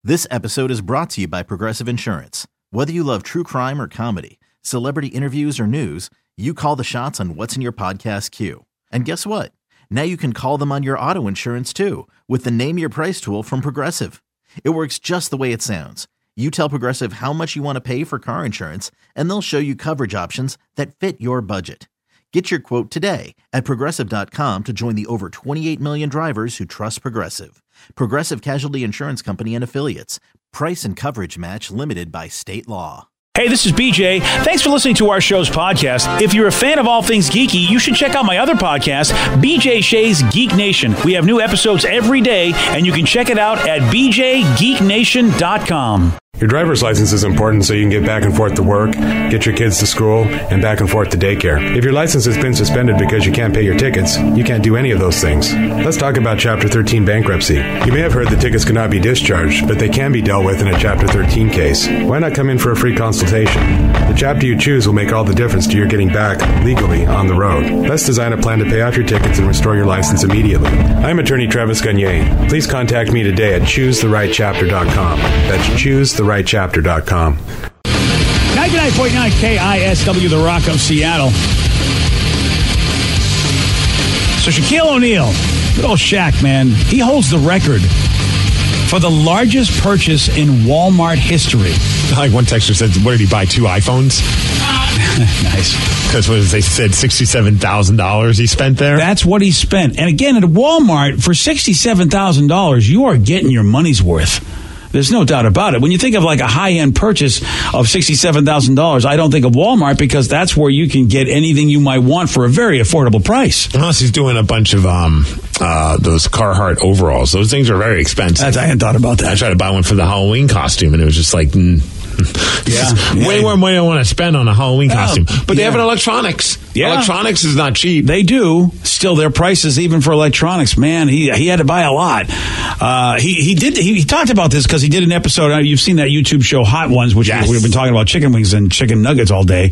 This episode is brought to you by Progressive Insurance. Whether you love true crime or comedy, celebrity interviews or news, you call the shots on what's in your podcast queue. And guess what? Now you can call them on your auto insurance too with the Name Your Price tool from Progressive. It works just the way it sounds. You tell Progressive how much you want to pay for car insurance, and they'll show you coverage options that fit your budget. Get your quote today at Progressive.com to join the over 28 million drivers who trust Progressive. Progressive Casualty Insurance Company and Affiliates. Price and coverage match limited by state law. Hey, this is BJ. Thanks for listening to our show's podcast. If you're a fan of all things geeky, you should check out my other podcast, BJ Shea's Geek Nation. We have new episodes every day, and you can check it out at bjgeeknation.com. Your driver's license is important so you can get back and forth to work, get your kids to school, and back and forth to daycare. If your license has been suspended because you can't pay your tickets, you can't do any of those things. Let's talk about Chapter 13 bankruptcy. You may have heard that tickets cannot be discharged, but they can be dealt with in a Chapter 13 case. Why not come in for a free consultation? The chapter you choose will make all the difference to your getting back legally on the road. Let's design a plan to pay off your tickets and restore your license immediately. I'm attorney Travis Gagne. Please contact me today at ChooseTheRightChapter.com. That's ChooseTheRightChapter.com. 99.9 KISW, The Rock of Seattle. So Shaquille O'Neal, good old Shaq, man, he holds the record for the largest purchase in Walmart history. Like one texter said, what did he buy, 2 iPhones? Nice. Because they said $67,000 he spent there? That's what he spent. And again, at Walmart, for $67,000, you are getting your money's worth. There's no doubt about it. When you think of like a high-end purchase of $67,000, I don't think of Walmart because that's where you can get anything you might want for a very affordable price. Unless he's doing a bunch of those Carhartt overalls. Those things are very expensive. I hadn't thought about that. I tried to buy one for the Halloween costume, and it was just like... way more money I want to spend on a Halloween costume. But they have an electronics. Yeah. Electronics is not cheap. They do. Still, their prices, even for electronics, man, he had to buy a lot. He talked about this because he did an episode. You've seen that YouTube show Hot Ones, which we've been talking about chicken wings and chicken nuggets all day.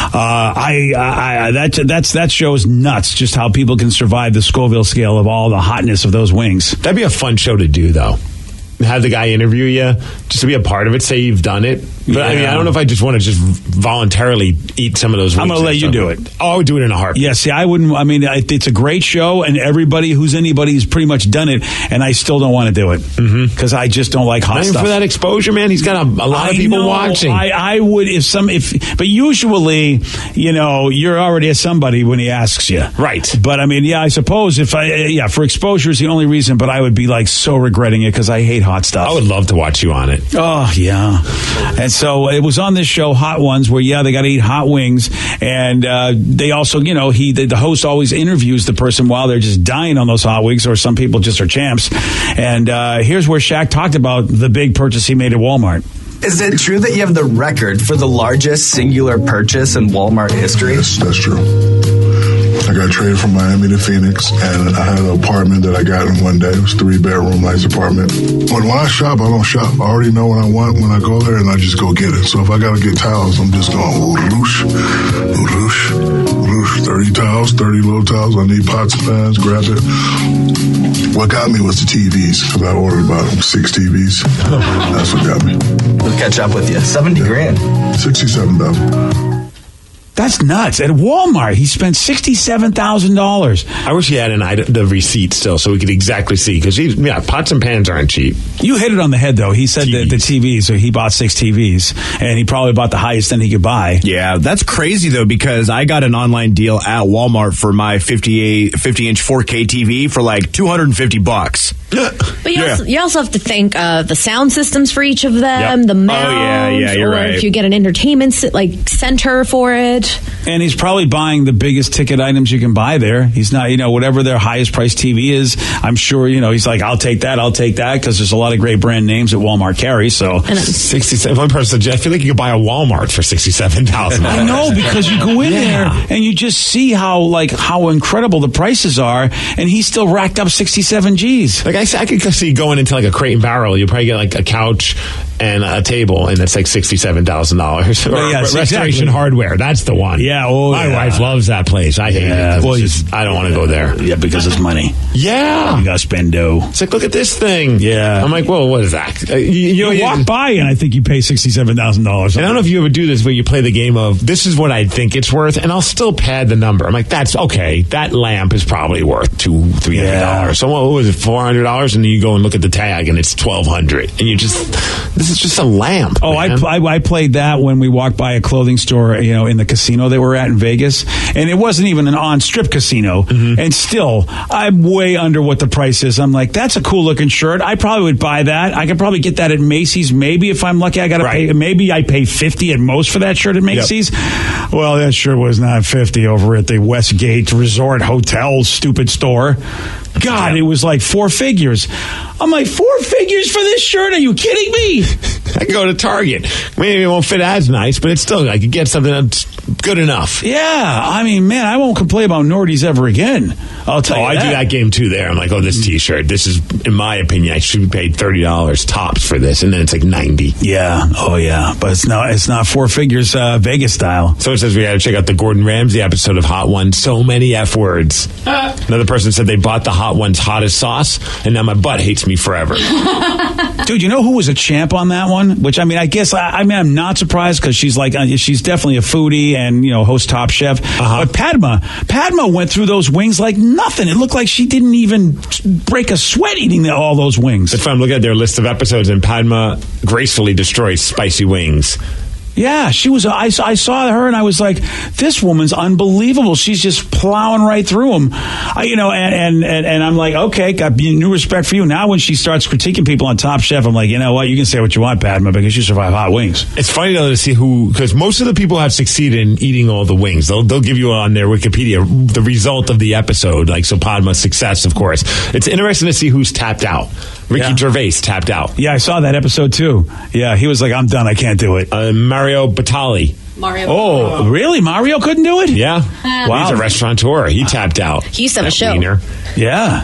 That show is nuts. Just how people can survive the Scoville scale of all the hotness of those wings. That'd be a fun show to do, though. Have the guy interview you just to be a part of it, say you've done it. But I mean, I don't know if I just want to just voluntarily eat some of those wings. I'm going to let you do it. Oh, I would do it in a heartbeat. Yeah, see, I wouldn't. I mean, it's a great show, and everybody who's pretty much done it, and I still don't want to do it because I just don't like hot stuff. For that exposure, man, he's got a lot of people watching. I would but usually, you're already a somebody when he asks you, right? But I mean, I suppose for exposure is the only reason. But I would be like so regretting it because I hate hot stuff. I would love to watch you on it. Oh yeah, and so it was on this show Hot Ones where they got to eat hot wings, and they also the host always interviews the person while they're just dying on those hot wings, or some people just are champs. And here's where Shaq talked about the big purchase he made at Walmart. Is it true that you have the record for the largest singular purchase in Walmart history? Yes, that's true. I got traded from Miami to Phoenix, and I had an apartment that I got in one day. It was a 3-bedroom, nice apartment. But when I shop, I don't shop. I already know what I want when I go there, and I just go get it. So if I got to get towels, I'm just going, whoosh, whoosh, whoosh, 30 towels, 30 little towels. I need pots and pans, grab it. What got me was the TVs, because I ordered about 6 TVs. That's what got me. We'll catch up with you. $70,000. $67,000. That's nuts. At Walmart, he spent $67,000. I wish he had the receipt still so we could exactly see. Because, pots and pans aren't cheap. You hit it on the head, though. He said the TVs, so he bought 6 TVs. And he probably bought the highest end he could buy. Yeah, that's crazy, though, because I got an online deal at Walmart for my 50-inch 4K TV for like $250. But you also have to think of the sound systems for each of them, the mount, you're right. If you get an entertainment center for it. And he's probably buying the biggest ticket items you can buy there. He's not, whatever their highest priced TV is, I'm sure, he's like, I'll take that, because there's a lot of great brand names that Walmart carries. So 67. One person said, I feel like you could buy a Walmart for $67,000. I know, because you go in there and you just see how incredible the prices are, and he still racked up 67 G's. Like I could see going into like a Crate and Barrel, you'll probably get like a couch and a table, and that's like $67,000. Or restoration hardware. That's the One. Yeah, my wife loves that place. I hate it. Well, I don't want to go there. Yeah, because it's money. Yeah. You got to spend dough. It's like, look at this thing. Yeah. I'm like, well, what is that? You walk by and I think you pay $67,000. And I don't know if you ever do this where you play the game of, this is what I think it's worth, and I'll still pad the number. I'm like, that's okay. That lamp is probably worth $200-$300. Yeah. So what was it, $400? And then you go and look at the tag and it's $1,200. And you just, this is just a lamp. Oh, I played that when we walked by a clothing store, in the casino that we're at in Vegas. And it wasn't even an on-strip casino. Mm-hmm. And still, I'm way under what the price is. I'm like, that's a cool looking shirt. I probably would buy that. I could probably get that at Macy's. Maybe if I'm lucky, I got to pay. Maybe I pay $50 at most for that shirt at Macy's. Yep. Well, that shirt was not $50 over at the Westgate Resort Hotel stupid store. God, it was like 4 figures. I'm like, 4 figures for this shirt? Are you kidding me? I can go to Target. Maybe it won't fit as nice, but it's still, I could get something that's good enough. Yeah. I mean, man, I won't complain about Nordy's ever again. I'll tell you I do that game too there. I'm like, this T-shirt, this is, in my opinion, I should be paid $30 tops for this. And then it's like $90. Yeah. Oh, yeah. But it's not 4 figures Vegas style. So it says we got to check out the Gordon Ramsay episode of Hot Ones. So many F words. Another person said they bought the Hot Ones hottest sauce, and now my butt hates me forever. Dude, you know who was a champ on that one? Which, I guess, I'm not surprised because she's definitely a foodie and, hosts Top Chef. Uh-huh. But Padma went through those wings like nothing. It looked like she didn't even break a sweat eating all those wings. If I'm looking at their list of episodes, and Padma gracefully destroys spicy wings. Yeah, she was. I saw her and I was like, this woman's unbelievable. She's just plowing right through them. And I'm like, okay, got new respect for you. Now when she starts critiquing people on Top Chef, I'm like, you know what? You can say what you want, Padma, because you survive hot wings. It's funny though to see because most of the people have succeeded in eating all the wings. They'll give you on their Wikipedia the result of the episode. Like, so Padma's success, of course. It's interesting to see who's tapped out. Ricky Gervais tapped out. Yeah, I saw that episode too. Yeah, he was like, I'm done. I can't do it. Mario Batali. Mario. Really? Mario couldn't do it? Yeah. Wow. He's a restaurateur. He tapped out. He used to have a show. Wiener. Yeah.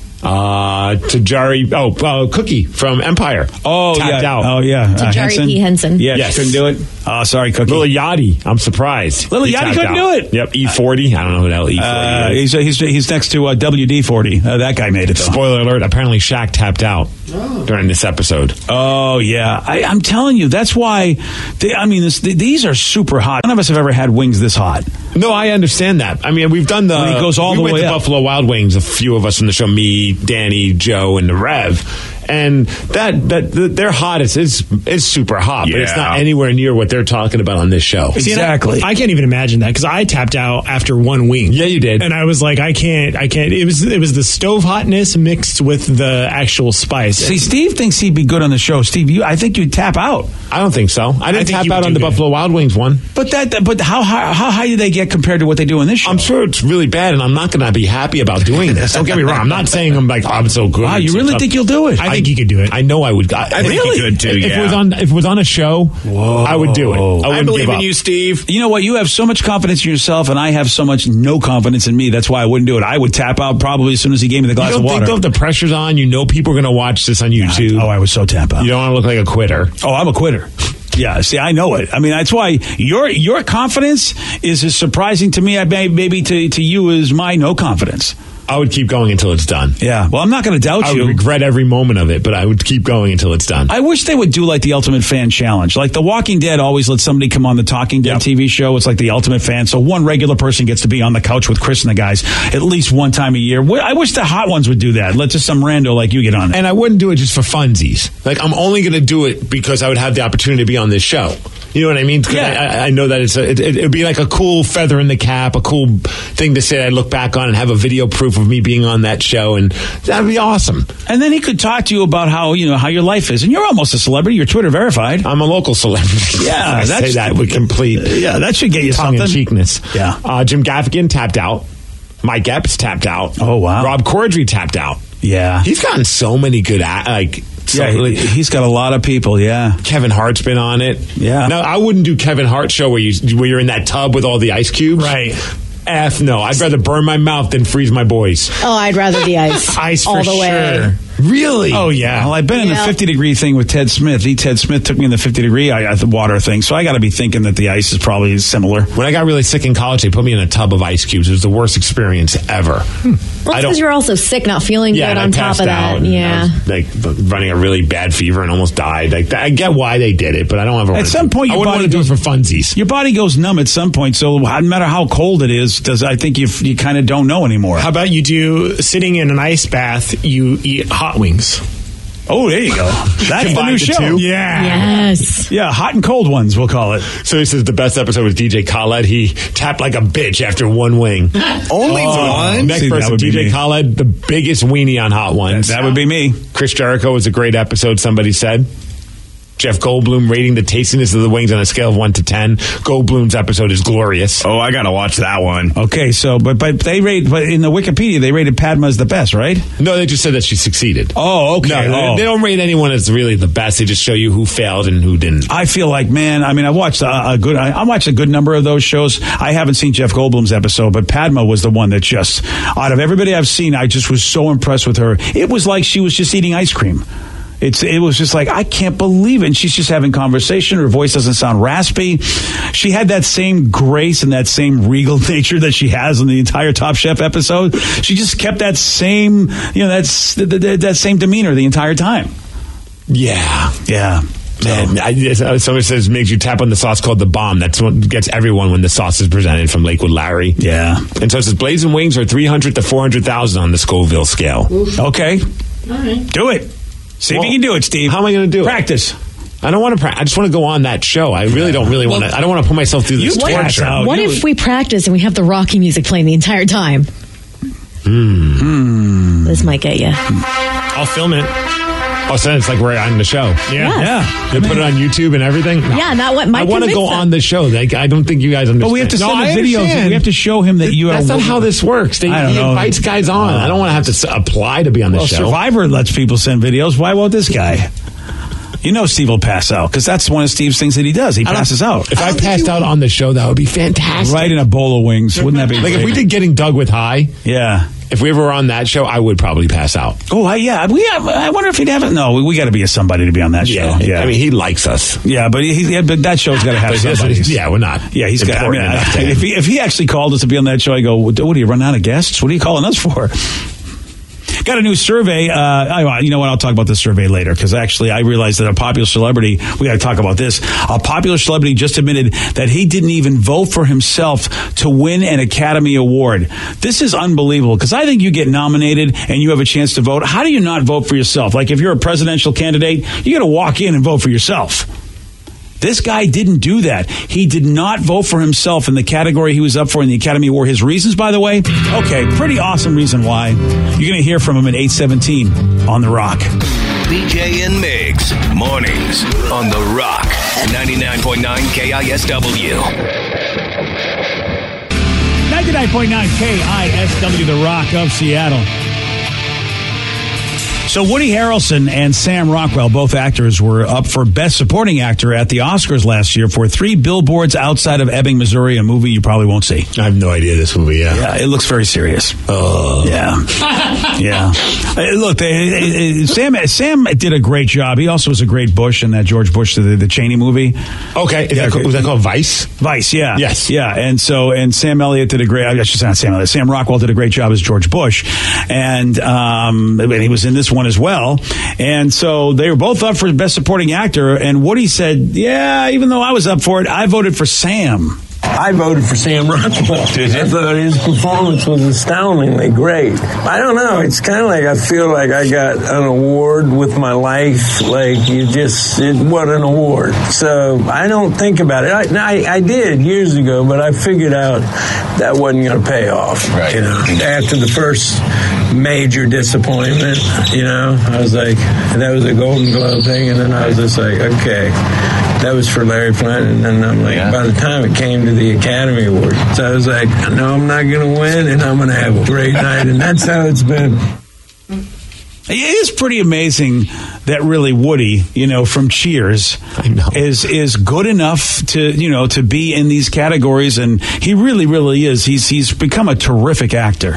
Tajari, Cookie from Empire. Oh, tapped out. Oh, yeah. Tajari P. Henson. Yeah, yes. She couldn't do it. Oh, sorry, Cookie. Lil Yachty. I'm surprised. Lil Yachty couldn't do it. Yep, E40. I don't know who the hell E40 is. He's next to WD-40. That guy made it, though. Spoiler alert, apparently Shaq tapped out during this episode. Oh, yeah. I'm telling you, that's why, these are super hot. None of us have ever had wings this hot. No, I understand that. We've done the... When he goes all the way up. Buffalo Wild Wings, a few of us from the show, me, Danny, Joe, and the Rev. And their hottest is super hot, but it's not anywhere near what they're talking about on this show. Exactly. I can't even imagine that because I tapped out after one wing. Yeah, you did. And I was like, I can't. It was the stove hotness mixed with the actual spice. See, Steve thinks he'd be good on the show. Steve, I think you'd tap out. I don't think so. I didn't tap out on the Buffalo Wild Wings one. But how high do they get compared to what they do in this show? I'm sure it's really bad, and I'm not going to be happy about doing this. Don't get me wrong. I'm not saying I'm so good. Wow, you really think you'll do it? I think you could do it. I know I would. I think you could too. If it was on a show, I would do it. I believe in you, Steve. You know what? You have so much confidence in yourself, and I have so much no confidence in me. That's why I wouldn't do it. I would tap out probably as soon as he gave me the glass of water. You don't think, though, the pressure's on? You know people are going to watch this on YouTube. I would so tap out. You don't want to look like a quitter. Oh, I'm a quitter. Yeah, see, I know it. That's why your confidence is as surprising to me, maybe to you, as my no confidence. I would keep going until it's done. Yeah. Well, I'm not going to doubt you. I would regret every moment of it, but I would keep going until it's done. I wish they would do like the Ultimate Fan Challenge. Like The Walking Dead always lets somebody come on the Talking Dead TV show. It's like the Ultimate Fan. So one regular person gets to be on the couch with Chris and the guys at least one time a year. I wish the Hot Ones would do that. Let just some rando like you get on it. And I wouldn't do it just for funsies. Like, I'm only going to do it because I would have the opportunity to be on this show. You know what I mean? Yeah. I know that it would be like a cool feather in the cap, a cool thing to say I look back on and have a video proof of me being on that show, and that'd be awesome. And then he could talk to you about how your life is. And you're almost a celebrity. You're Twitter verified. I'm a local celebrity. Yeah. I say that with complete that should get you something. Tongue-in-cheekness. Yeah. Jim Gaffigan tapped out. Mike Epps tapped out. Oh, wow. Rob Corddry tapped out. Yeah. He's gotten so many good he's got a lot of people. Yeah, Kevin Hart's been on it. Yeah. No, I wouldn't do Kevin Hart's show where you're in that tub with all the ice cubes. Right. No, I'd rather burn my mouth than freeze my boys. Oh, I'd rather the ice. Ice all for the way. sure. Really? Oh, yeah. Well, I've been in the 50-degree thing with Ted Smith. Ted Smith took me in the 50-degree water thing, so I got to be thinking that the ice is probably similar. When I got really sick in college, they put me in a tub of ice cubes. It was the worst experience ever. Well, it's because you're also sick, not feeling good on top of that. Yeah. I was, running a really bad fever and almost died. I get why they did it, but I don't ever At some point, I wouldn't want to do it for funsies. Your body goes numb at some point, so no matter how cold it is, I think you kind of don't know anymore. How about you do, sitting in an ice bath, you eat hot wings? Oh, there you go. That's the new show. Yeah. Yes. Yeah, hot and cold ones, we'll call it. So this is the best episode with DJ Khaled. He tapped like a bitch after one wing. Only one? Next person, DJ Khaled, the biggest weenie on Hot Ones. That would be me. Chris Jericho was a great episode, somebody said. Jeff Goldblum rating the tastiness of the wings on a scale of 1 to 10. Goldblum's episode is glorious. Oh, I gotta watch that one. Okay, so but in the Wikipedia they rated Padma as the best, right? No, they just said that she succeeded. Oh, okay. No, they don't rate anyone as really the best. They just show you who failed and who didn't. I feel like, man, I mean, I watched I watched a good number of those shows. I haven't seen Jeff Goldblum's episode, but Padma was the one that just, out of everybody I've seen, I just was so impressed with her. It was like she was just eating ice cream. It was just like, I can't believe it. And she's just having conversation. Her voice doesn't sound raspy. She had that same grace and that same regal nature that she has in the entire Top Chef episode. She just kept that same, that same demeanor the entire time. Yeah. Yeah. Man, somebody says makes you tap on the sauce called the bomb. That's what gets everyone when the sauce is presented from Lakewood Larry. Yeah. And so it says blazing wings are 300 to 400,000 on the Scoville scale. Oof. Okay. All right. Do it. See if you can do it, Steve. How am I going to do Practice. I don't want to practice. I just want to go on that show. I really don't want to. I don't want to put myself through this torture. What if we practice and we have the Rocky music playing the entire time? This might get you. I'll film it. Oh, so it's like we're on the show. Yeah. They put it on YouTube and everything. No. Yeah, that what I want to go on the show. Like, I don't think you guys understand. But we have to send the videos. We have to show him that you are. That's not how this works. He invites guys on. I don't want to have to apply to be on the show. Survivor lets people send videos. Why won't this guy? You know Steve will pass out because that's one of Steve's things that he does. He passes out. If I passed out on the show, that would be fantastic. Right in a bowl of wings. Wouldn't that be like great? if we did Getting Dug with High? Yeah. If we ever were on that show, I would probably pass out. Oh, yeah. I wonder if he'd have it. No, we got to be somebody to be on that show. Yeah. I mean, he likes us. Yeah, but but that show's got to have somebody. Yeah, we're not. Yeah, he's got. If he actually called us to be on that show, I go, what do you run out of guests? What are you calling us for? Got a new survey. You know what? I'll talk about this survey later because actually I realized that a popular celebrity, we got to talk about this. A popular celebrity just admitted that he didn't even vote for himself to win an Academy Award. This is unbelievable because I think you get nominated and you have a chance to vote. How do you not vote for yourself? Like if you're a presidential candidate, you got to walk in and vote for yourself. This guy didn't do that. He did not vote for himself in the category he was up for in the Academy Award. His reasons, by the way, okay, pretty awesome reason why. You're going to hear from him at 8:17 on The Rock. BJ and Migs, mornings on The Rock, 99.9 KISW. 99.9 KISW, The Rock of Seattle. So Woody Harrelson and Sam Rockwell, both actors, were up for Best Supporting Actor at the Oscars last year for 3 Billboards Outside of Ebbing, Missouri, a movie you probably won't see. I have no idea this movie, Yeah, it looks very serious. Yeah. Yeah. Look, Sam did a great job. He also was a great Bush in that George Bush, the Cheney movie. Okay. Was that called Vice? Vice, yeah. Yes. Yeah, and Sam Elliott did a great, I should say not Sam Elliott, Sam Rockwell did a great job as George Bush. And he was in this one as well. And so they were both up for Best Supporting Actor. And Woody said, yeah, even though I was up for it, I voted for Sam. I voted for Sam Rockwell. Did you? I thought his performance was astoundingly great. I don't know. It's kind of like I feel like I got an award with my life. Like what an award. So I don't think about it. I did years ago, but I figured out that wasn't going to pay off. Right. After the first major disappointment, I was like, that was a Golden Globe thing, and then I was just like, okay. That was for Larry Flint, and then I'm like, by the time it came to the Academy Award, so I was like, I know I'm not going to win, and I'm going to have a great night, and that's how it's been. It is pretty amazing that really Woody, from Cheers, is good enough to be in these categories, and he really, really is. He's become a terrific actor.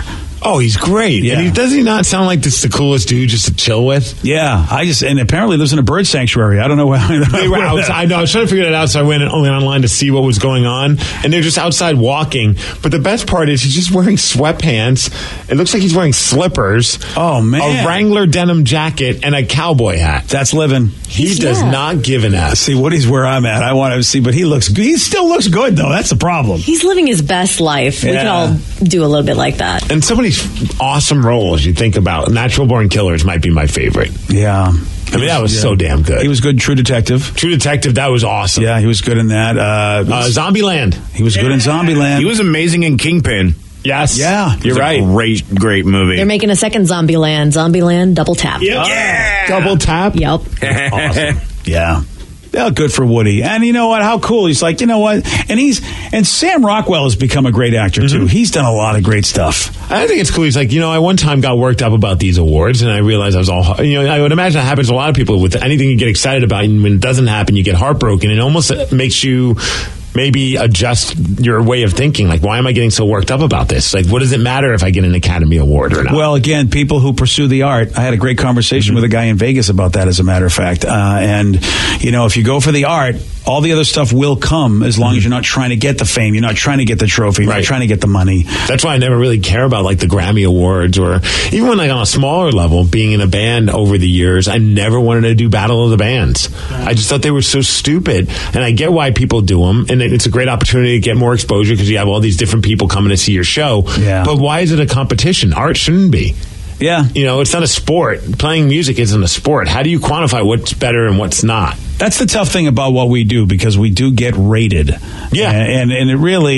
Oh, he's great. Yeah. And does he not sound like this the coolest dude just to chill with? Yeah. And apparently lives in a bird sanctuary. I don't know how. They were outside. No, I was trying to figure that out, so I went online to see what was going on. And they're just outside walking. But the best part is he's just wearing sweatpants. It looks like he's wearing slippers. Oh, man. A Wrangler denim jacket and a cowboy hat. That's living. He does not give an ass. See, Woody's where I'm at. I want to see, but he still looks good, though. That's the problem. He's living his best life. We could all do a little bit like that. And so many awesome roles you think about. Natural Born Killers might be my favorite. Yeah. I mean, that was so damn good. He was good in True Detective. True Detective, that was awesome. Yeah, he was good in that. Zombieland. He was good in Zombieland. He was amazing in Kingpin. Yes. Yeah. You're right. Great movie. They're making a second Zombieland Double Tap. Yep. Yeah. Double Tap? Yep. Awesome. Yeah. Yeah, good for Woody. And you know what? How cool. He's like, you know what? And Sam Rockwell has become a great actor, too. He's done a lot of great stuff. I think it's cool. He's like, I one time got worked up about these awards, and I realized I was all, I would imagine that happens to a lot of people with anything you get excited about, and when it doesn't happen, you get heartbroken. It almost makes you maybe adjust your way of thinking. Like, why am I getting so worked up about this? Like, what does it matter if I get an Academy Award or not? Well, again, people who pursue the art. I had a great conversation with a guy in Vegas about that, as a matter of fact. And, if you go for the art, all the other stuff will come as long as you're not trying to get the fame. You're not trying to get the trophy. You're not trying to get the money. That's why I never really care about, like, the Grammy Awards, or even when, like, on a smaller level, being in a band over the years, I never wanted to do Battle of the Bands. I just thought they were so stupid. And I get why people do them. And it's a great opportunity to get more exposure because you have all these different people coming to see your show. Yeah. But why is it a competition? Art shouldn't be. Yeah. It's not a sport. Playing music isn't a sport. How do you quantify what's better and what's not? That's the tough thing about what we do, because we do get rated. Yeah. And it really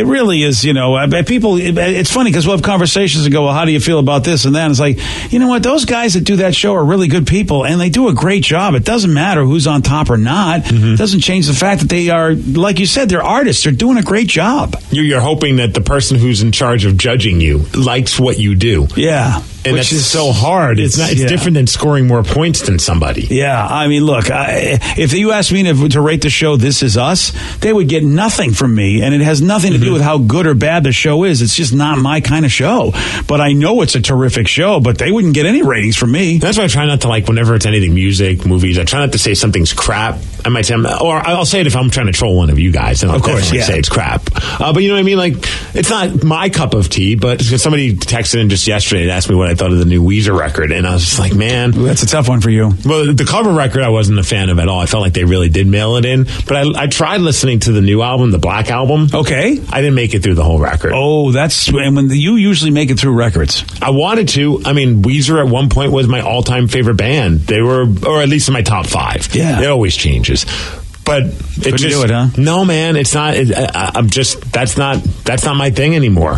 is, people, it's funny because we'll have conversations and go, well, how do you feel about this and that? And it's like, you know what? Those guys that do that show are really good people, and they do a great job. It doesn't matter who's on top or not. It doesn't change the fact that they are, like you said, they're artists. They're doing a great job. You're hoping that the person who's in charge of judging you likes what you do. Yeah. And that's just so hard. It's different than scoring more points than somebody. Yeah. I mean, look, if you asked me to rate the show This Is Us, they would get nothing from me, and it has nothing to do with how good or bad the show is. It's just not my kind of show. But I know it's a terrific show, but they wouldn't get any ratings from me. That's why I try not to, whenever it's anything music, movies, I try not to say something's crap. I might say, or I'll say it if I'm trying to troll one of you guys, and I'll definitely say it's crap. But you know what I mean? Like, it's not my cup of tea, but somebody texted in just yesterday and asked me what I thought of the new Weezer record, and I was just like, man. That's a tough one for you. Well, the cover record I wasn't a fan of at all. I felt like they really did mail it in, but I tried listening to the new album, the Black Album. Okay. I didn't make it through the whole record. Oh, and when you usually make it through records. I wanted to. I mean, Weezer at one point was my all-time favorite band. They were, or at least in my top 5. Yeah. It always changes. But Couldn't do it, huh? No, man, it's not. I'm just, that's not my thing anymore.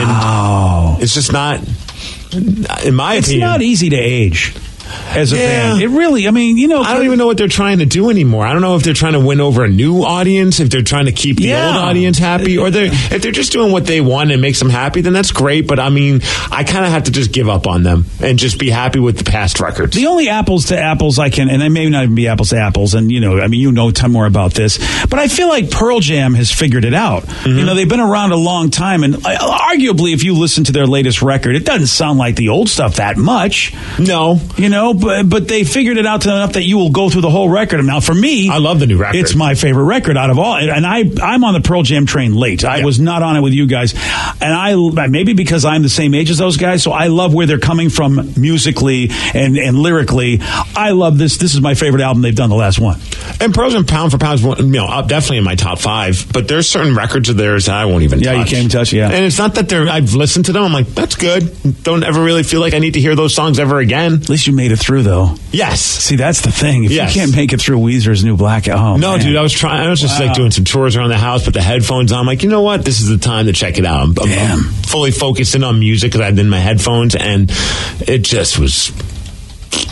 Wow. And it's just not, in my opinion. It's not easy to age as a band. It really, I don't even know what they're trying to do anymore. I don't know if they're trying to win over a new audience, if they're trying to keep the old audience happy, or if they're just doing what they want and makes them happy, then that's great. But I kind of have to just give up on them and just be happy with the past records. The only apples to apples I can, and they may not even be apples to apples, and you know ton more about this, but I feel like Pearl Jam has figured it out. They've been around a long time, and arguably, if you listen to their latest record, it doesn't sound like the old stuff that much. No. But they figured it out enough that you will go through the whole record. Now, for me, I love the new record. It's my favorite record out of all, and I'm on the Pearl Jam train late. I was not on it with you guys, and I maybe because I'm the same age as those guys, so I love where they're coming from musically and lyrically. I love this. This is my favorite album they've done, the last one. And Pearl Jam, pound for pound, definitely in my top 5. But there's certain records of theirs that I won't even touch. Yeah, you can't even touch. Yeah, and it's not that I've listened to them. I'm like, that's good. Don't ever really feel like I need to hear those songs ever again. At least you made it through, though. Yes. See, that's the thing. If you can't make it through Weezer's new Black Album. No, dude, I was just doing some chores around the house, put the headphones on. I'm like, you know what? This is the time to check it out. I'm fully focused in on music because I had in my headphones, and it just was.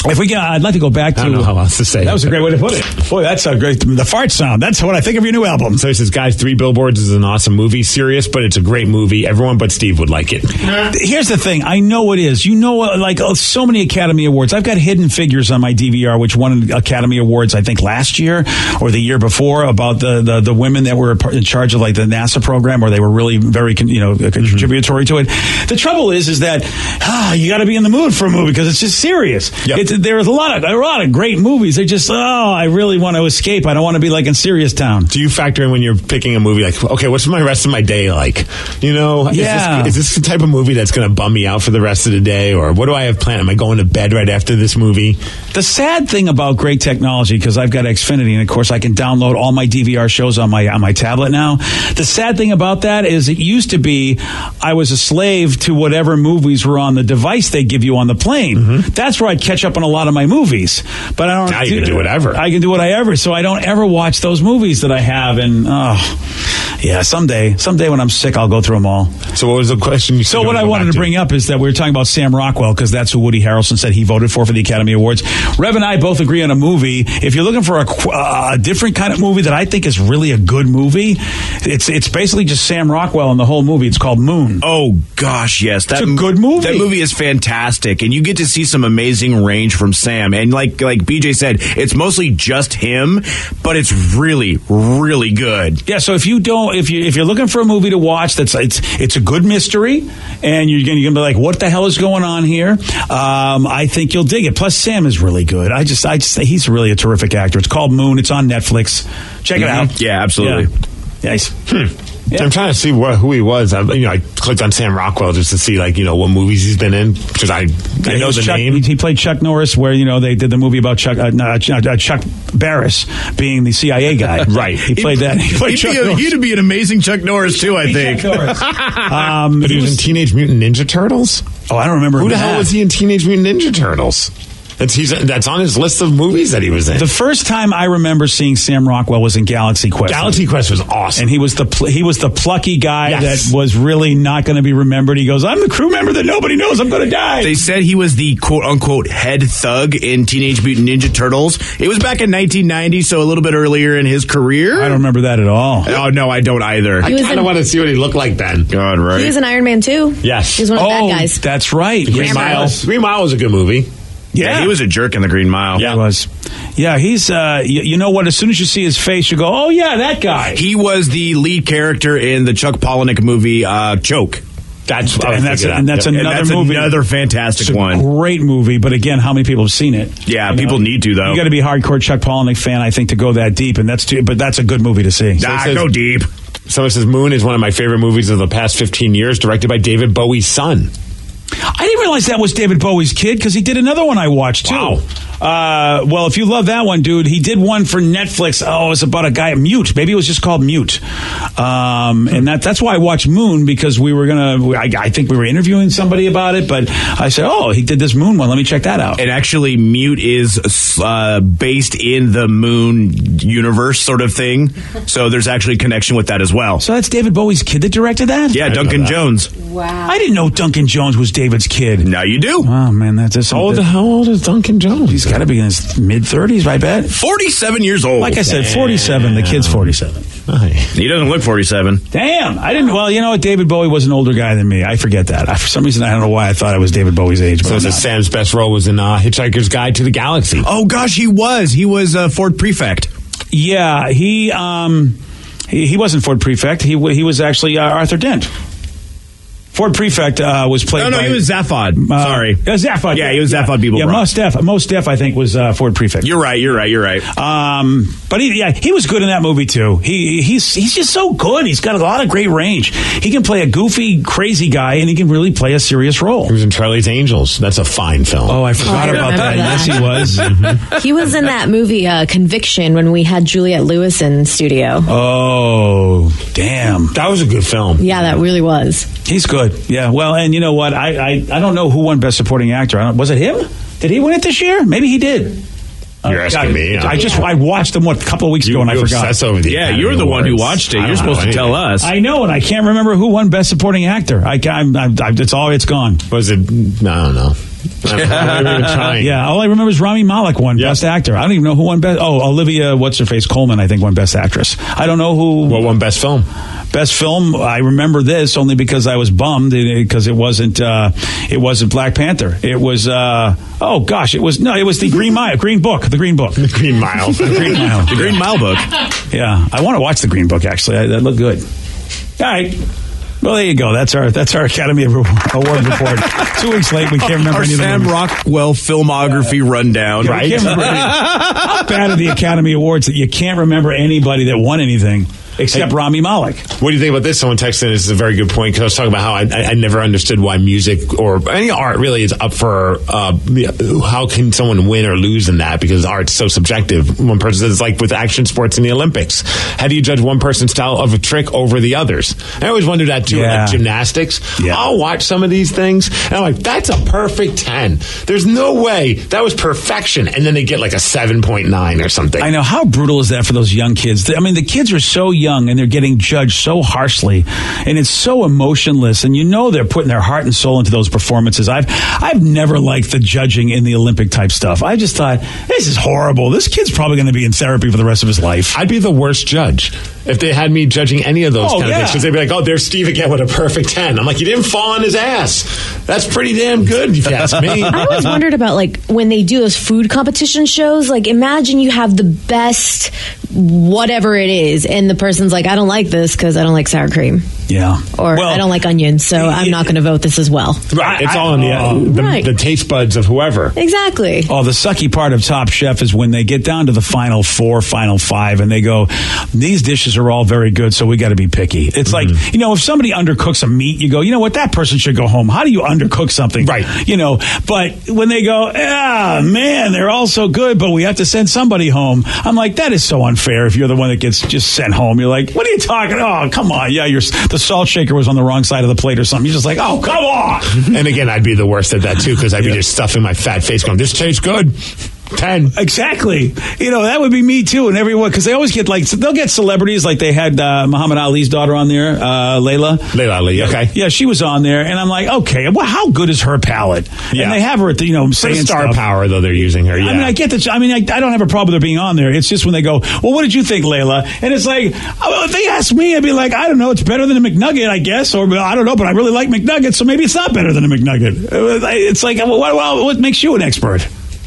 If we can, I'd like to go back to. I don't know how else to say. That was a great way to put it. Boy, that's a great. The fart sound. That's what I think of your new album. So he says, guys, 3 Billboards is an awesome movie. Serious, but it's a great movie. Everyone but Steve would like it. Here's the thing. I know it is. You know, like so many Academy Awards. I've got Hidden Figures on my DVR, which won Academy Awards, I think, last year or the year before, about the women that were in charge of like the NASA program, or they were really very, contributory to it. The trouble is that you got to be in the mood for a movie because it's just serious. Yep. There's a lot of great movies. They're just, I really want to escape. I don't want to be like in Serious Town. Do you factor in when you're picking a movie, like, okay, what's my rest of my day like? You know, is this the type of movie that's going to bum me out for the rest of the day? Or what do I have planned? Am I going to bed right after this movie? The sad thing about great technology, because I've got Xfinity, and of course I can download all my DVR shows on my tablet now. The sad thing about that is it used to be I was a slave to whatever movies were on the device they give you on the plane. Mm-hmm. That's where I'd catch up on a lot of my movies. But I don't. Now you can do whatever. I can do whatever. So I don't ever watch those movies that I have. And someday when I'm sick, I'll go through them all. So what was the question? So what I wanted to bring up is that we were talking about Sam Rockwell, because that's who Woody Harrelson said he voted for the Academy Awards. Rev and I both agree on a movie. If you're looking for a different kind of movie that I think is really a good movie, it's basically just Sam Rockwell in the whole movie. It's called Moon. Oh gosh, yes, that's a good movie. That movie is fantastic, and you get to see some amazing range from Sam. And like BJ said, it's mostly just him, but it's really, really good. Yeah. So if you're looking for a movie to watch, it's a good mystery, and you're gonna be like, what the hell is going on here? I think you'll dig it. Plus, Sam is really good. I just he's really a terrific actor. It's called Moon. It's on Netflix. Check it out. Yeah, absolutely. Yeah. Nice. Yeah. I'm trying to see who he was. I clicked on Sam Rockwell just to see, what movies he's been in, because I know the name. He played Chuck Norris, where they did the movie about Chuck Barris being the CIA guy. Right. He played that. He played Chuck Norris. He'd be an amazing Chuck Norris too, I think. But he was in Teenage Mutant Ninja Turtles. Oh, I don't remember. Who the hell was he in Teenage Mutant Ninja Turtles? That's on his list of movies that he was in. The first time I remember seeing Sam Rockwell was in Galaxy Quest. Galaxy Quest was awesome, and he was the plucky guy that was really not going to be remembered. He goes, "I'm the crew member that nobody knows. I'm going to die." They said he was the quote unquote head thug in Teenage Mutant Ninja Turtles. It was back in 1990, so a little bit earlier in his career. I don't remember that at all. Oh no, I don't either. I kind of want to see what he looked like then. God, right? He was in Iron Man 2. Yes, he was one of the bad guys. That's right. Green Mile. Green Mile was a good movie. Yeah, he was a jerk in the Green Mile. Yeah, he was. Yeah, he's. You know what? As soon as you see his face, you go, "Oh yeah, that guy." He was the lead character in the Chuck Palahniuk movie Choke. That's another movie, another fantastic one. Great movie, but again, how many people have seen it? Yeah, people need to though. You got to be a hardcore Chuck Palahniuk fan, I think, to go that deep, and but that's a good movie to see. Go deep. So it says Moon is one of my favorite movies of the past 15 years, directed by David Bowie's son. I didn't realize that was David Bowie's kid, because he did another one I watched too. Wow. Well, if you love that one, dude, he did one for Netflix. Oh, it's about a guy, Mute. Maybe it was just called Mute. And that's why I watched Moon, because I think we were interviewing somebody about it, but I said, oh, he did this Moon one. Let me check that out. And actually, Mute is based in the Moon universe sort of thing. So there's actually a connection with that as well. So that's David Bowie's kid that directed that? Yeah, Duncan Jones. Wow. I didn't know Duncan Jones was David's kid. Now you do. Oh, man, that's how old is Duncan Jones? He's got to be in his mid-30s, I bet. 47 years old. Like I said, 47. The kid's 47. He doesn't look 47. Damn. I didn't. Well, you know what? David Bowie was an older guy than me. I forget that. For some reason, I don't know why I thought I was David Bowie's age. So Sam's best role was in Hitchhiker's Guide to the Galaxy. Oh, gosh, he was. He was Ford Prefect. Yeah, he wasn't Ford Prefect. He was actually Arthur Dent. Ford Prefect was played by... No, he was Zaphod. Sorry. Zaphod. Yeah, he was Zaphod Beeblebrook. Yeah, Mos Def, I think, was Ford Prefect. You're right. But he was good in that movie, too. He's just so good. He's got a lot of great range. He can play a goofy, crazy guy, and he can really play a serious role. He was in Charlie's Angels. That's a fine film. Oh, I forgot about that. Yes, he was. Mm-hmm. He was in that movie, Conviction, when we had Juliette Lewis in studio. Oh, damn. That was a good film. Yeah, that really was. He's good. Yeah, well, and you know what? I don't know who won Best Supporting Actor. Was it him? Did he win it this year? Maybe he did. You're asking me. I watched them a couple of weeks ago, and I forgot. Yeah, you're the one who watched it. You're supposed to tell us. I know, and I can't remember who won Best Supporting Actor. It's gone. Was it? I don't know. I'm not even trying. Yeah, all I remember is Rami Malek won Best Actor. I don't even know who won Best... Oh, Olivia, what's-her-face, Colman, I think, won Best Actress. I don't know who... What won Best Film? Best Film, I remember this only because I was bummed because it wasn't Black Panther. It was it was the Green Book. The Green Mile. The Green Mile book. Yeah, I want to watch the Green Book actually. That looked good. All right. Well, there you go. That's our Academy Award report. 2 weeks late. We can't remember our Sam Rockwell filmography rundown. Right? Can't remember how bad are the Academy Awards that you can't remember anybody that won anything except Rami Malek. What do you think about this? Someone texted in. This is a very good point because I was talking about how I never understood why music or any art really is up for how can someone win or lose in that, because art's so subjective. One person says it's like with action sports in the Olympics. How do you judge one person's style of a trick over the others? I always wondered that too. Yeah. Like gymnastics. Yeah. I'll watch some of these things and I'm like, that's a perfect 10. There's no way that was perfection. And then they get like a 7.9 or something. I know. How brutal is that for those young kids? I mean, the kids are so young and they're getting judged so harshly, and it's so emotionless, and they're putting their heart and soul into those performances. I've never liked the judging in the Olympic type stuff. I just thought, this is horrible. This kid's probably going to be in therapy for the rest of his life. I'd be the worst judge if they had me judging any of those kind of things, because they'd be like, oh, there's Steve again with a perfect 10. I'm like, he didn't fall on his ass. That's pretty damn good, if you ask me. I always wondered about, like, when they do those food competition shows, like, imagine you have the best whatever it is, and the person's like, I don't like this because I don't like sour cream. Yeah. Or I don't like onions, so I'm not going to vote this as well. Right. It's all in the taste buds of whoever. Exactly. Oh, the sucky part of Top Chef is when they get down to the final 4, final 5, and they go, these dishes are all very good, so we got to be picky. It's like, if somebody undercooks a meat, you go, you know what, that person should go home. How do you undercook something? Right. But when they go, man, they're all so good, but we have to send somebody home. I'm like, that is so unfair if you're the one that gets just sent home. You're like, what are you talking? Oh, come on. Yeah, the salt shaker was on the wrong side of the plate or something. You're just like, oh, come on. And again, I'd be the worst at that too, because I'd be just stuffing my fat face going, this tastes good. 10. Exactly. That would be me too. And everyone, because they always get they'll get celebrities, like they had Muhammad Ali's daughter on there, Layla Ali. Okay. Yeah, she was on there, and I'm like, okay, well, how good is her palate? Yeah. And they have her at saying star stuff. Power, though, they're using her. Yeah. I mean, I get that. I mean, I don't have a problem with her being on there. It's just when they go, well, what did you think, Layla? And it's like, if they ask me, I'd be like, I don't know, it's better than a McNugget, I guess, or I don't know, but I really like McNuggets, so maybe it's not better than a McNugget. It's like, well, what makes you an expert?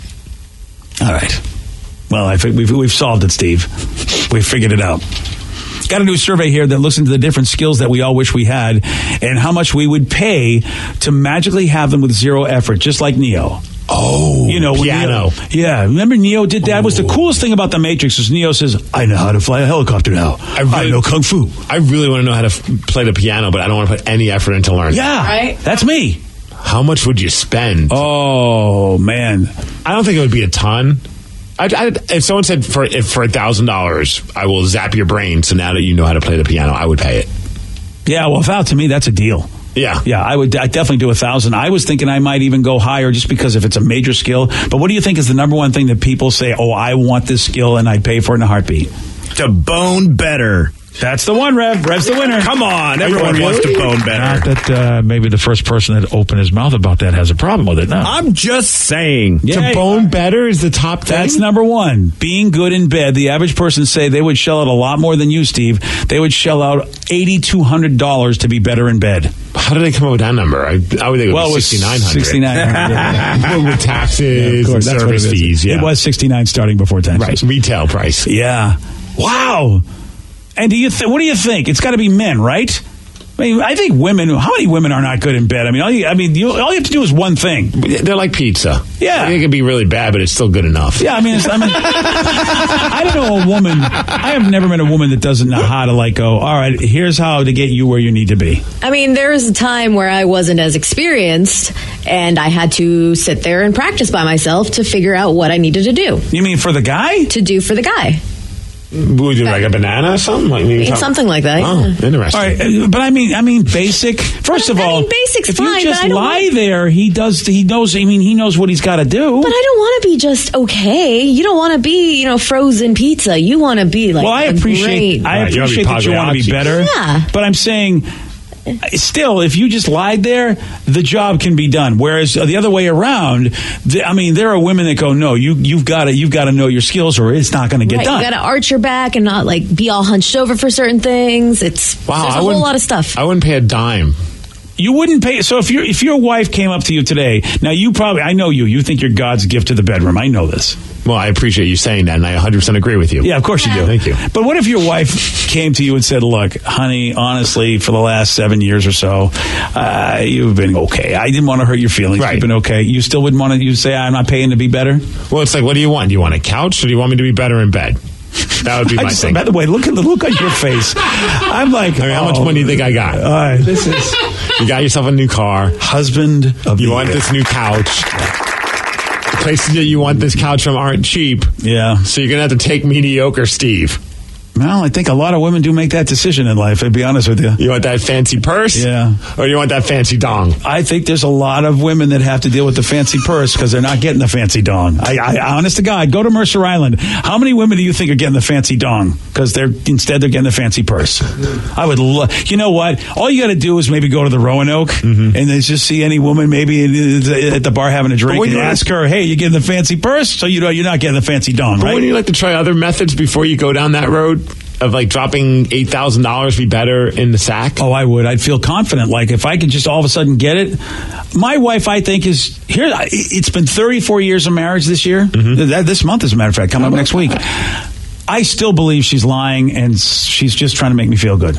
All right. Well, I think we've solved it, Steve. We've figured it out. Got a new survey here that looks into the different skills that we all wish we had and how much we would pay to magically have them with zero effort, just like Neo. Oh, piano. Yeah, remember Neo did that? Was the coolest thing about The Matrix is Neo says, I know how to fly a helicopter now. I know Kung Fu. I really want to know how to play the piano, but I don't want to put any effort into learning. Yeah, right? That's me. How much would you spend? Oh, man. I don't think it would be a ton. If someone said for $1,000, I will zap your brain, so now that you know how to play the piano, I would pay it. Yeah, well, to me, that's a deal. Yeah. Yeah, I'd definitely do 1,000. I was thinking I might even go higher just because if it's a major skill. But what do you think is the number one thing that people say, oh, I want this skill and I'd pay for it in a heartbeat? To bone better. That's the one, Rev. Rev's the winner. Come on. Everyone wants to bone better. Not that maybe the first person that opened his mouth about that has a problem with it. No. I'm just saying. Yeah, to bone better is the top thing? That's number one. Being good in bed. The average person say they would shell out a lot more than you, Steve. They would shell out $8,200 to be better in bed. How did they come up with that number? I would think it was $6,900. $6,900. With taxes and service fees. Yeah. It was $69 starting before taxes. Right. Retail price. Yeah. Wow. And what do you think? It's got to be men, right? I mean, I think women. How many women are not good in bed? I mean, all you have to do is one thing. They're like pizza. Yeah, it can be really bad, but it's still good enough. Yeah, I mean, I don't know a woman. I have never met a woman that doesn't know how to go. All right, here's how to get you where you need to be. I mean, there was a time where I wasn't as experienced, and I had to sit there and practice by myself to figure out what I needed to do. You mean for the guy? To do for the guy. Would you do like a banana or something? Something like that. Oh, yeah. Interesting. All right, but I mean, basic. First of all, basic's if fine, you just lie there, he knows. I mean, he knows what he's got to do. But I don't want to be just okay. You don't want to be, frozen pizza. You want to be like. Well, I appreciate that you want to be better. Yeah. But I'm saying, still, if you just lied there, the job can be done. Whereas the other way around, there are women that go, no, you've got to know your skills, or it's not going to get done. You got to arch your back and not like be all hunched over for certain things. There's a whole lot of stuff. I wouldn't pay a dime. You wouldn't pay. So if your wife came up to you today, now I know you think you're God's gift to the bedroom. I know this. Well, I appreciate you saying that, and I 100% agree with you. Yeah, of course you do. Thank you. But what if your wife came to you and said, look, honey, honestly, for the last 7 years or so, you've been okay. I didn't want to hurt your feelings. Right. You've been okay. You still wouldn't want to say, I'm not paying to be better? Well, it's like, what do you want? Do you want a couch, or do you want me to be better in bed? That would be my thing. By the way, look at the look on your face. I'm like, how much money do you think I got? All right, this is... You got yourself a new car. Husband of You want this new couch. The places that you want this couch from aren't cheap. Yeah. So you're going to have to take mediocre Steve. Well, I think a lot of women do make that decision in life, I'd be honest with you. You want that fancy purse? Yeah. Or you want that fancy dong? I think there's a lot of women that have to deal with the fancy purse because they're not getting the fancy dong. I honest to God, go to Mercer Island. How many women do you think are getting the fancy dong? Because they're getting the fancy purse. I would you know what? All you got to do is maybe go to the Roanoke and then just see any woman maybe at the bar having a drink and ask her, hey, you getting the fancy purse? So you know you're not getting the fancy dong, right? But wouldn't you like to try other methods before you go down that road? Of like dropping $8,000 be better in the sack? Oh, I would. I'd feel confident. Like if I could just all of a sudden get it. My wife, I think, is here. It's been 34 years of marriage this year. This month, as a matter of fact, coming up next week. I still believe she's lying and she's just trying to make me feel good.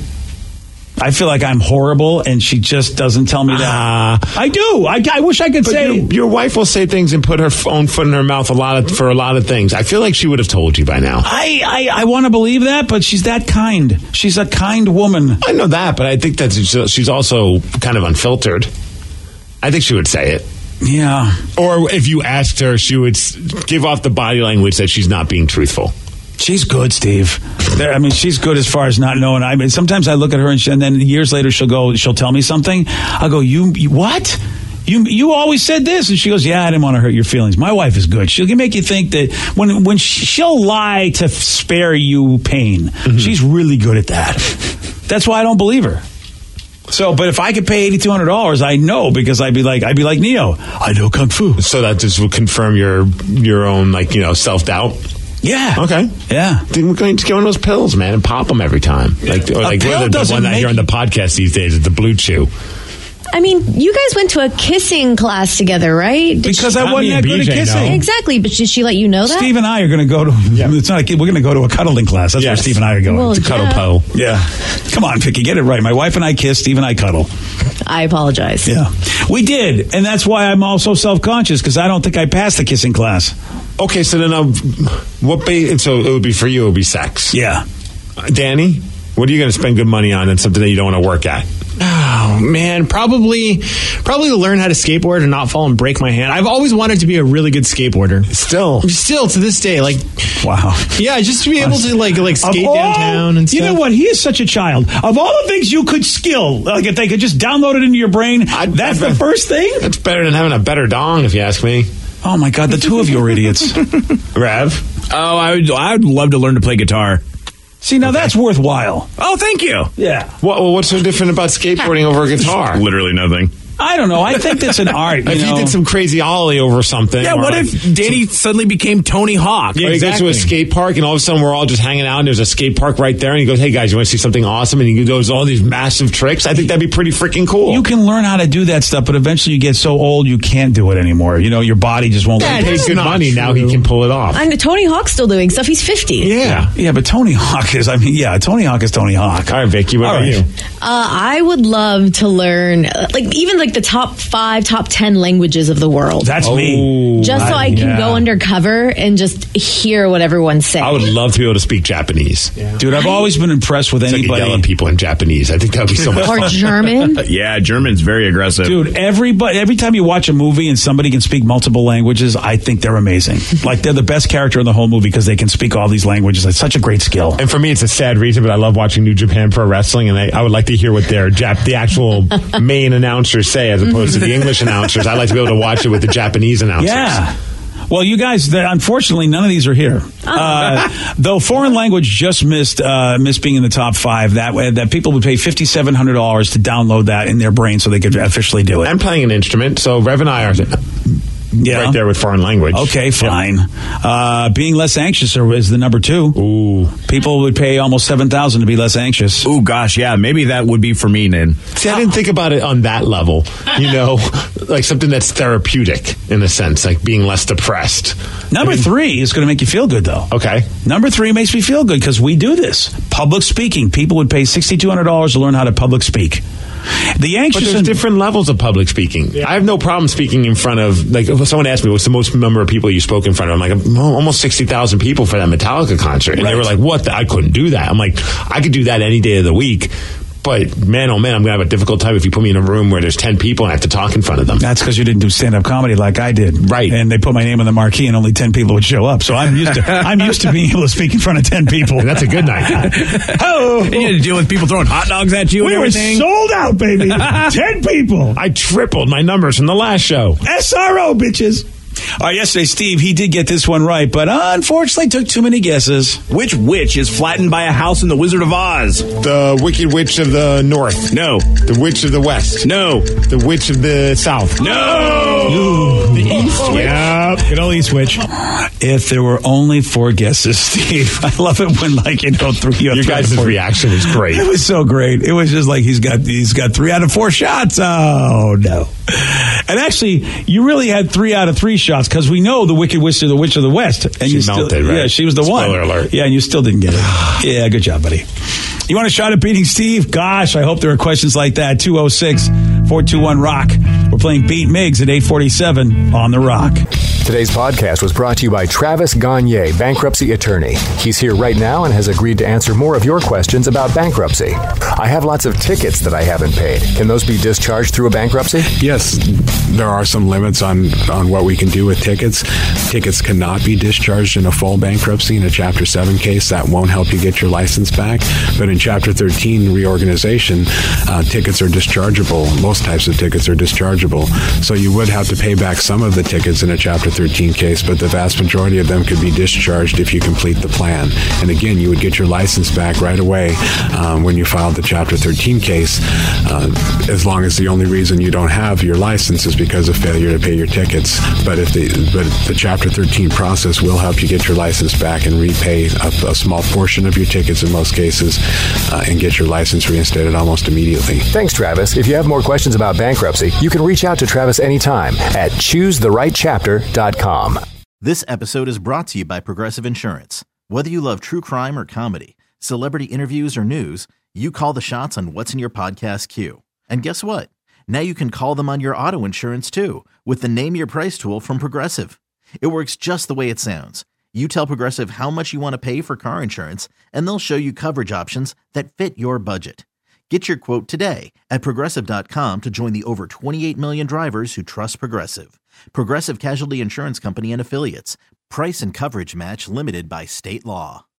I feel like I'm horrible, and she just doesn't tell me that. I do. I wish I could say. Your wife will say things and put her own foot in her mouth for a lot of things. I feel like she would have told you by now. I want to believe that, but she's that kind. She's a kind woman. I know that, but I think that she's also kind of unfiltered. I think she would say it. Yeah. Or if you asked her, she would give off the body language that she's not being truthful. She's good, Steve. I mean, she's good as far as not knowing. I mean, sometimes I look at her and then years later she'll tell me something. I'll go, you what? You always said this, and she goes, yeah, I didn't want to hurt your feelings. My wife is good. She'll make you think that when she'll lie to spare you pain. She's really good at that. That's why I don't believe her. So, but if I could pay $8,200, I know, because I'd be like Neo. I know kung fu. So that just would confirm your own self-doubt. Yeah. Okay. Yeah. Then we're going to get one of those pills, man, and pop them every time. The one that I hear on the podcast these days is the Blue Chew. I mean, you guys went to a kissing class together, right? Because I wasn't that good at kissing. No. Exactly, but did she let you know that? Steve and I are going to go to. Yeah. It's not. We're going to go to a cuddling class. That's where Steve and I are going. Well, to cuddle po. Yeah. Come on, Vicky, get it right. My wife and I kiss. Steve and I cuddle. I apologize. Yeah, we did, and that's why I'm also self-conscious, because I don't think I passed the kissing class. Okay, so then so it would be for you. It would be sex. Yeah. Danny, what are you going to spend good money on and something that you don't want to work at? Oh man, probably learn how to skateboard and not fall and break my hand. I've always wanted to be a really good skateboarder. Still to this day, wow. Yeah, just to be able to like skate downtown and stuff. You know what? He is such a child. Of all the things you could skill, like if they could just download it into your brain, that's the first thing. That's better than having a better dong, if you ask me. Oh my God, the two of you are idiots. Rev? Oh, I would love to learn to play guitar. See, now that's worthwhile. Oh, thank you. Yeah. What's so different about skateboarding over a guitar? Literally nothing. I don't know. I think that's an art. If you did some crazy ollie over something. Yeah, what if Danny suddenly became Tony Hawk? Yeah, he goes to a skate park, and all of a sudden we're all just hanging out, and there's a skate park right there, and he goes, hey, guys, you want to see something awesome? And he does all these massive tricks. I think that'd be pretty freaking cool. You can learn how to do that stuff, but eventually you get so old you can't do it anymore. You know, your body just won't let you. He pays good money. Now he can pull it off. I mean, Tony Hawk's still doing stuff. He's 50. Yeah, but Tony Hawk is, Tony Hawk is Tony Hawk. All right, Vicky, what about you? I would love to learn, even the top 10 languages of the world. That's me. Just so I can go undercover and just hear what everyone's saying. I would love to be able to speak Japanese. Yeah. Dude, I've always been impressed with anybody. Like yell at people in Japanese. I think that would be so much fun. Or German. Yeah, German's very aggressive. Dude, every time you watch a movie and somebody can speak multiple languages, I think they're amazing. Like, they're the best character in the whole movie because they can speak all these languages. It's such a great skill. And for me, it's a sad reason, but I love watching New Japan Pro Wrestling, and I would like to hear what the actual main announcers say as opposed to the English announcers. I like to be able to watch it with the Japanese announcers. Yeah. Well, you guys, unfortunately, none of these are here. Though foreign language just missed being in the top 5. That people would pay $5,700 to download that in their brain so they could officially do it. I'm playing an instrument, so Rev and I are right there with foreign language. Okay, fine. Yeah. Being less anxious is the number 2. Ooh. People would pay almost $7,000 to be less anxious. Ooh, gosh, yeah. Maybe that would be for me, Nin. See, I didn't think about it on that level. Like something that's therapeutic in a sense, like being less depressed. Number 3 is going to make you feel good, though. Okay. Number 3 makes me feel good because we do this. Public speaking. People would pay $6,200 to learn how to public speak. The anxious, but there's different levels of public speaking. Yeah. I have no problem speaking in front of, like, if someone asked me what's the most number of people you spoke in front of, I'm like, almost 60,000 people for that Metallica concert. And they were like, what? I couldn't do that. I'm like, I could do that any day of the week. But man, oh man, I'm going to have a difficult time if you put me in a room where there's 10 people and I have to talk in front of them. That's because you didn't do stand-up comedy like I did. Right. And they put my name on the marquee and only 10 people would show up. So I'm used to being able to speak in front of 10 people. And that's a good night. Oh. And you had to deal with people throwing hot dogs at you and everything. We were sold out, baby. 10 people. I tripled my numbers from the last show. SRO, bitches. All right, yesterday, Steve, he did get this one right, but unfortunately took too many guesses. Which witch is flattened by a house in The Wizard of Oz? The Wicked Witch of the North. No. The Witch of the West. No. The Witch of the South. No. Ooh. The East Witch. Yep. Good old East Witch. If there were only 4 guesses, Steve. I love it when, like, your guys' reaction was great. It was so great. It was just like he's got 3 out of 4 shots. Oh, no. And actually, you really had 3 out of 3 shots because we know the Wicked Witch of the Witch of the West. And she melted, right? Yeah, she was the one. Spoiler alert. Yeah, and you still didn't get it. Yeah, good job, buddy. You want a shot at beating Steve? Gosh, I hope there are questions like that. 206-421-ROCK. We're playing Beat Miggs at 8:47 on The Rock. Today's podcast was brought to you by Travis Gagne, bankruptcy attorney. He's here right now and has agreed to answer more of your questions about bankruptcy. I have lots of tickets that I haven't paid. Can those be discharged through a bankruptcy? Yes, there are some limits on what we can do with tickets. Tickets cannot be discharged in a full bankruptcy. In a Chapter 7 case, that won't help you get your license back. But in Chapter 13 reorganization, tickets are dischargeable. Most types of tickets are dischargeable. So you would have to pay back some of the tickets in a Chapter 13 case, but the vast majority of them could be discharged if you complete the plan. And again, you would get your license back right away when you filed the Chapter 13 case, as long as the only reason you don't have your license is because of failure to pay your tickets. But the Chapter 13 process will help you get your license back and repay a small portion of your tickets in most cases and get your license reinstated almost immediately. Thanks, Travis. If you have more questions about bankruptcy, you can reach out to Travis anytime at choosetherightchapter.com. This episode is brought to you by Progressive Insurance. Whether you love true crime or comedy, celebrity interviews or news, you call the shots on what's in your podcast queue. And guess what? Now you can call them on your auto insurance too with the Name Your Price tool from Progressive. It works just the way it sounds. You tell Progressive how much you want to pay for car insurance, and they'll show you coverage options that fit your budget. Get your quote today at Progressive.com to join the over 28 million drivers who trust Progressive. Progressive Casualty Insurance Company and Affiliates. Price and coverage match limited by state law.